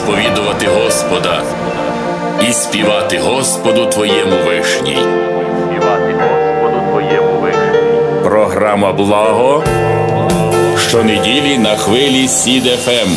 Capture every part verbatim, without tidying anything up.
сповідувати Господа і співати Господу Твоєму вишній. Співати Господу Твоєму вишній. Програма «Благо» щонеділі на хвилі СІД еф ем.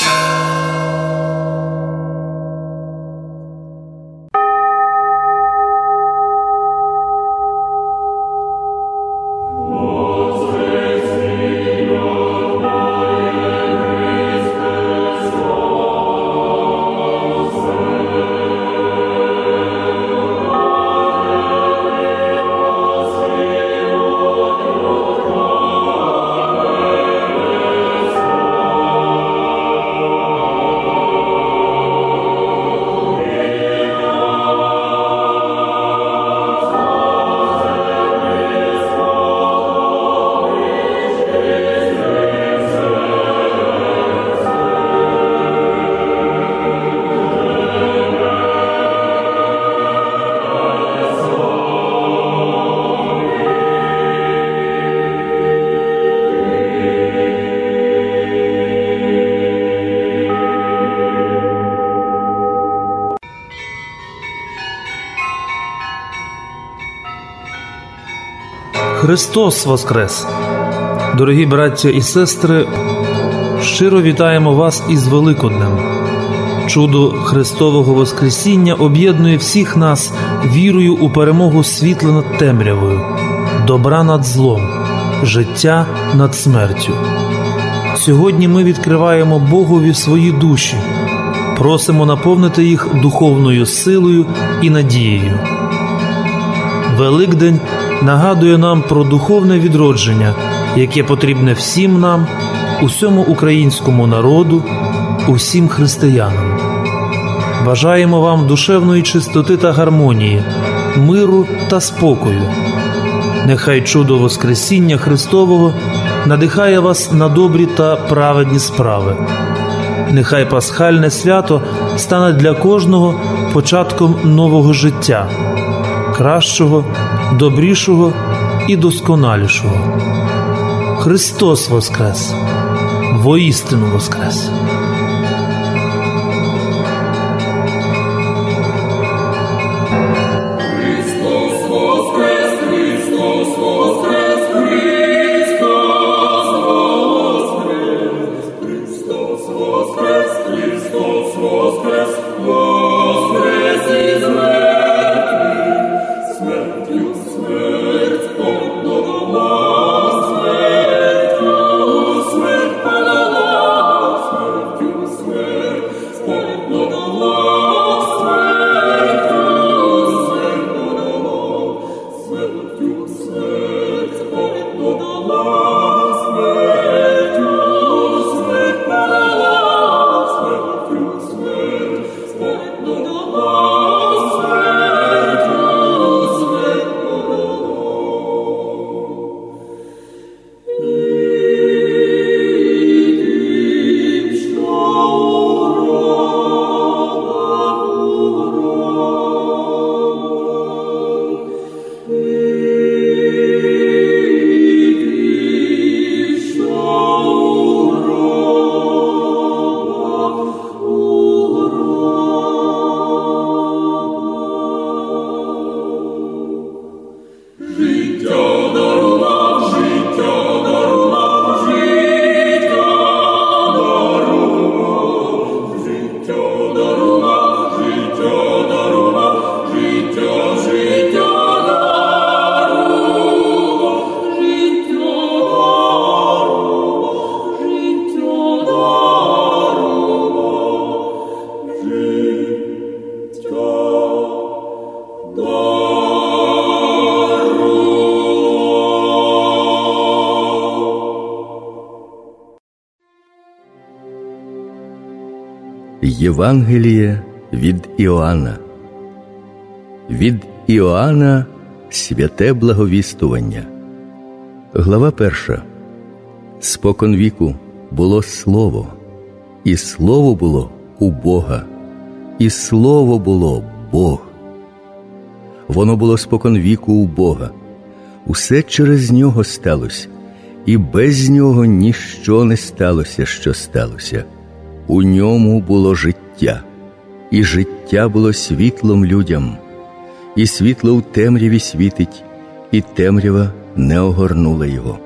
Христос воскрес! Дорогі браття і сестри, щиро вітаємо вас із Великоднем. Чудо Христового Воскресіння об'єднує всіх нас вірою у перемогу світла над темрявою, добра над злом, життя над смертю. Сьогодні ми відкриваємо Богові свої душі, просимо наповнити їх духовною силою і надією. Великдень нагадує нам про духовне відродження, яке потрібне всім нам, усьому українському народу, усім християнам. Бажаємо вам душевної чистоти та гармонії, миру та спокою. Нехай чудо Воскресіння Христового надихає вас на добрі та праведні справи. Нехай пасхальне свято стане для кожного початком нового життя, кращого, добрішого і досконалішого. Христос воскрес! Воістину воскрес! Євангеліє від Іоанна. Від Іоанна святе благовістування. Глава перша. Споконвіку було Слово, і Слово було у Бога, і Слово було Бог. Воно було споконвіку у Бога. Усе через Нього сталося, і без Нього ніщо не сталося, що сталося. У Ньому було життя, життя, і життя було світлом людям. І світло в темряві світить, і темрява не огорнула його.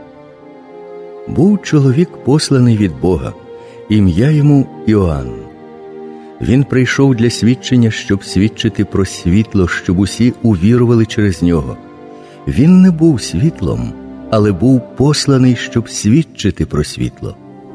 Був чоловік, посланий від Бога, ім'я йому Іоанн. Він прийшов для свідчення, щоб свідчити про світло, щоб усі увірували через нього. Він не був світлом, але був посланий, щоб свідчити про світло.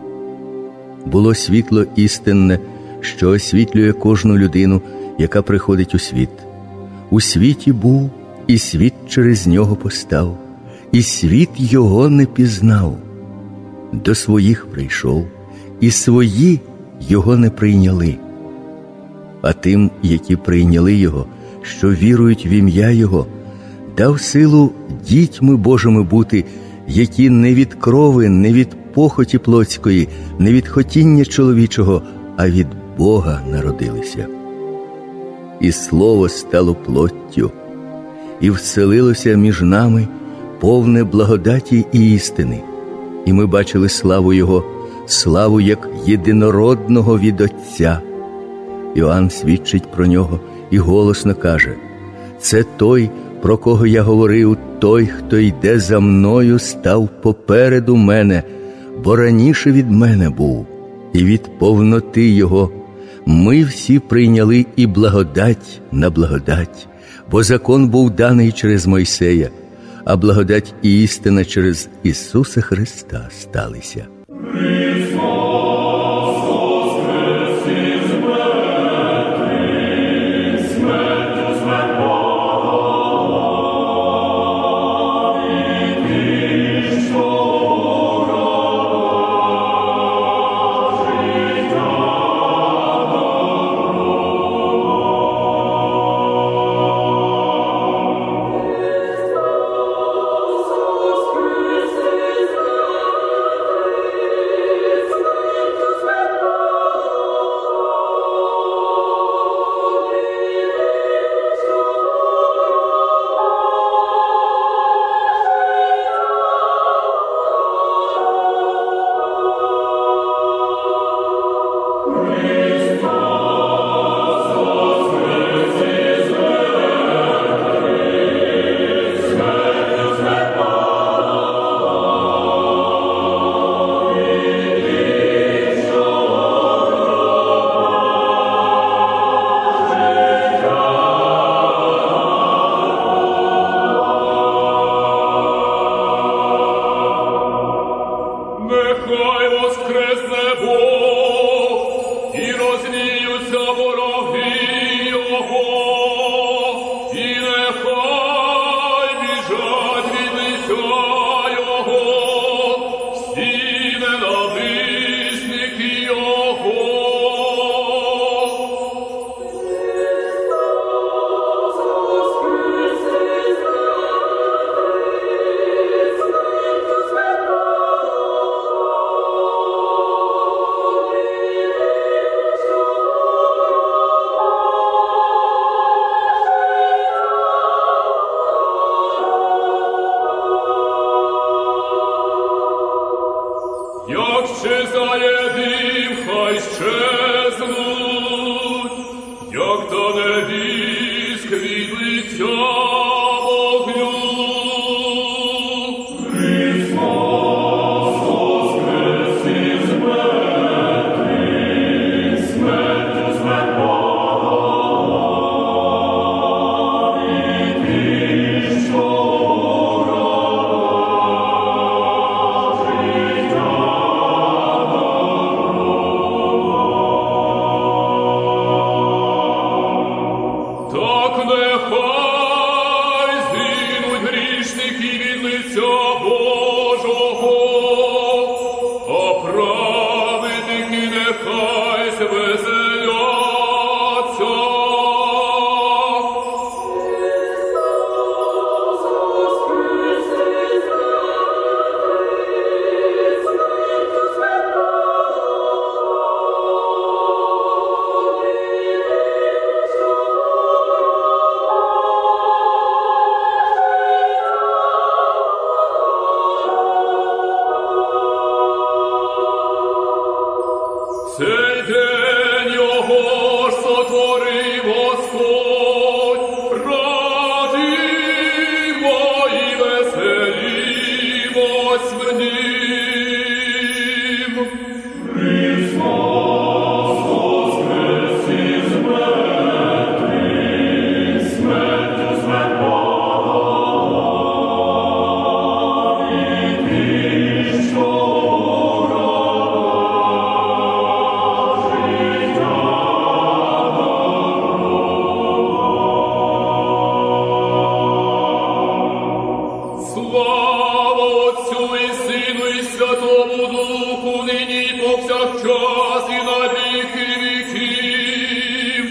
Було світло істинне, що освітлює кожну людину, яка приходить у світ. У світі був, і світ через нього постав, і світ його не пізнав. До своїх прийшов, і свої його не прийняли. А тим, які прийняли його, що вірують в ім'я його, дав силу дітьми Божими бути, які не від крови, не від похоті плотської, не від хотіння чоловічого, а від Бога народилися. І слово стало плоттю, і вселилося між нами, повне благодаті і істини. І ми бачили славу Його, славу як єдинородного від Отця. Іоанн свідчить про нього і голосно каже: «Це той, про кого я говорив, той, хто йде за мною, став попереду мене, бо раніше від мене був, і від повноти Його ми всі прийняли і благодать на благодать, бо закон був даний через Мойсея, а благодать і істина через Ісуса Христа сталися». Так нехай Святому Духу, нині і повсякчас і на віки віків.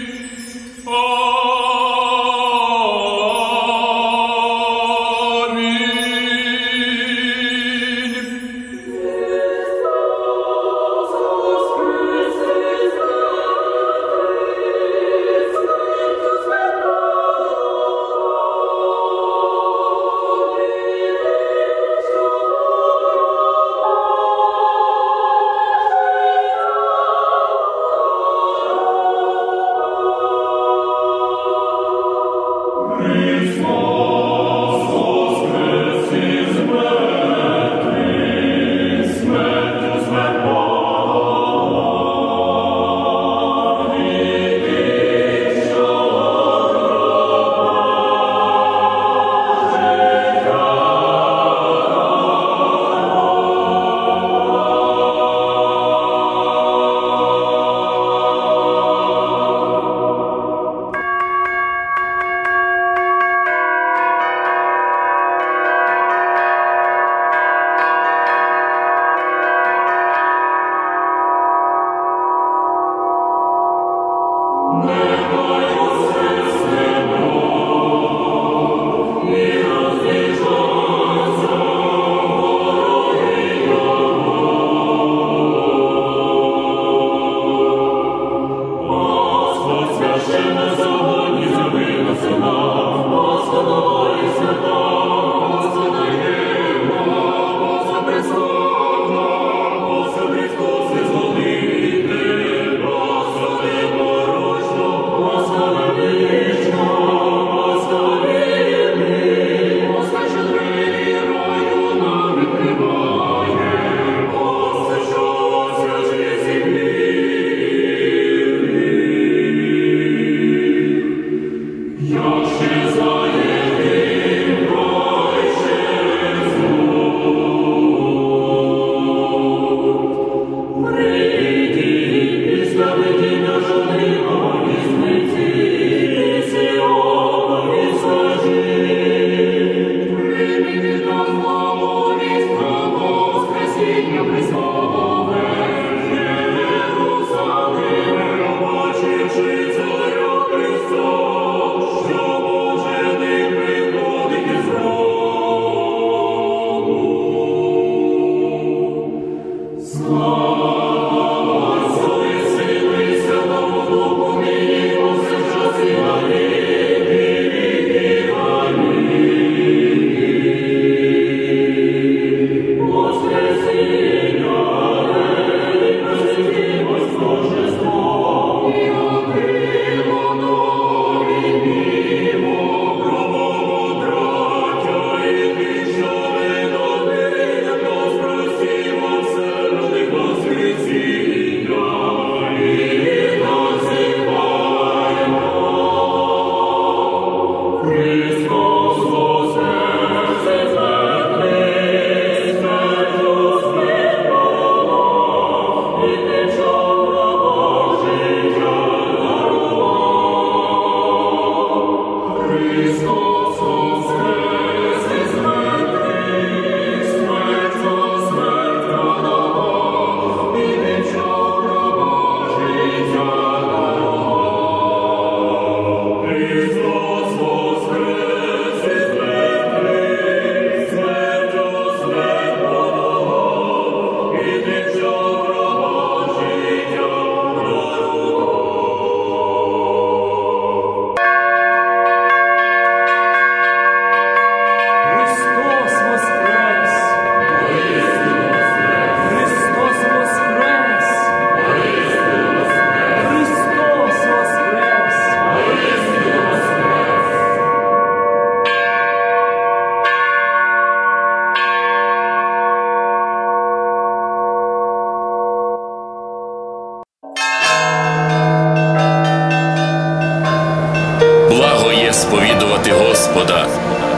сповідувати Господа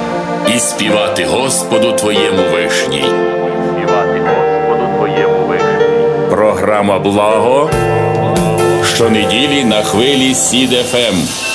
і співати Господу твоєму вишній. Співати Господу твоєму вишній. Програма «Благо» щонеділі на хвилі Сід еф ем.